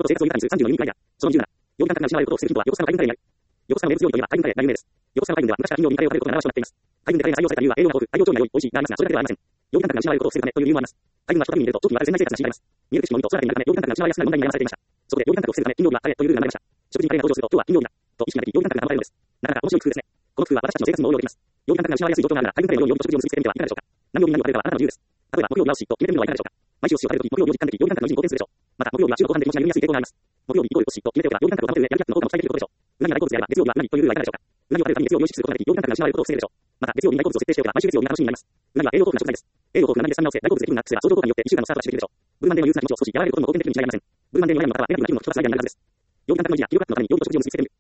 生活を豊かにする34人くらいだ。その27、曜日感覚が失われることを防ぐヒントは横須賀の海軍カレーにある。横須賀の名物料理といえば海軍カレーが有名です。横須賀の海軍では昔から金曜日にカレーを食べることが習わしとなっています。海軍でカレーが採用された理由は栄養が豊富、大量調理が良い、美味しいがありますが、それだけではありません。曜日感覚が失われることを防ぐためという理由もあります。海軍は諸国民にいると長期にわたる船内生活が強いられます。見える景色のみと空だけになるため曜日感覚が失われやすくなる問題に悩まされていました。そこで曜日感覚を防ぐため金曜日はカレーというルールが生まれました。食事にカレーが登場すると今日は金曜日だと意識ができ曜日感覚が保たれるのです。なかなか面白い工夫ですね。この工夫は私たちの生活にも応用できます。曜日感覚が失われやすい状況があるなら海軍カレーの料理と食事を結びつけてみてはいかがでしょうか。何曜日何を食べるかはあなたの自由です。例えば木曜日はお寿司と決めてみるのはいかがでしょうか。毎週お寿司を食べるとき木曜日を実感的、曜日感覚の維持に貢献するでしょう。また木曜日は中国ご飯で気持ちが緩みやすい傾向があります。木曜日イコールお寿司と決めておけば曜日感覚を保てる上、やる気アップの効果も期待できることでしょう。うなぎが大好物であれば月曜日はうなぎというルールはいかがでしょうか。うなぎを食べるために月曜日を意識することができ、曜日感覚が失われることを防げるでしょう。また月曜日に大好物を設定しておけば毎週月曜日が楽しみになります。うなぎは栄養豊富な食材です。栄養豊富なうなぎでスタミナをつけ、大好物で気分がアップすれば相乗効果によって1週間のスタートがしてできるでしょう。ブルマンデーの憂鬱な気持ちを少し和らげることにも貢献できるに違いありません。ブルマンデーの悩む方はネガティブな気持ちを最大になるはずです。曜日感覚の維持や気力アップのために曜日と食事を結びつけてみる。